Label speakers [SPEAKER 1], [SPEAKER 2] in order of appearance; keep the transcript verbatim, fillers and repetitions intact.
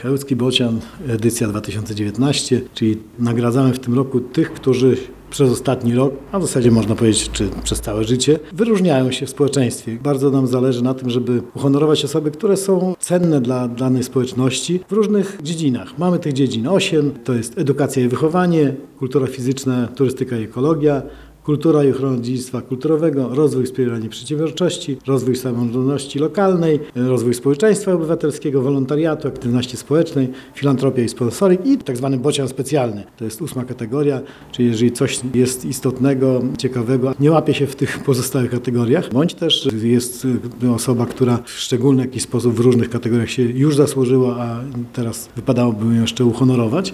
[SPEAKER 1] Chełmski Bocian, edycja dwa tysiące dziewiętnaście, czyli nagradzamy w tym roku tych, którzy przez ostatni rok, a w zasadzie można powiedzieć, czy przez całe życie, wyróżniają się w społeczeństwie. Bardzo nam zależy na tym, żeby uhonorować osoby, które są cenne dla danej społeczności w różnych dziedzinach. Mamy tych dziedzin osiem, to jest edukacja i wychowanie, kultura fizyczna, turystyka i ekologia, kultura i ochrona dziedzictwa kulturowego, rozwój i wspieranie przedsiębiorczości, rozwój samorządności lokalnej, rozwój społeczeństwa obywatelskiego, wolontariatu, aktywności społecznej, filantropia i sponsoring i tak zwany bocian specjalny. To jest ósma kategoria, czyli jeżeli coś jest istotnego, ciekawego, nie łapie się w tych pozostałych kategoriach, bądź też jest osoba, która w szczególny jakiś sposób w różnych kategoriach się już zasłużyła, a teraz wypadałoby ją jeszcze uhonorować,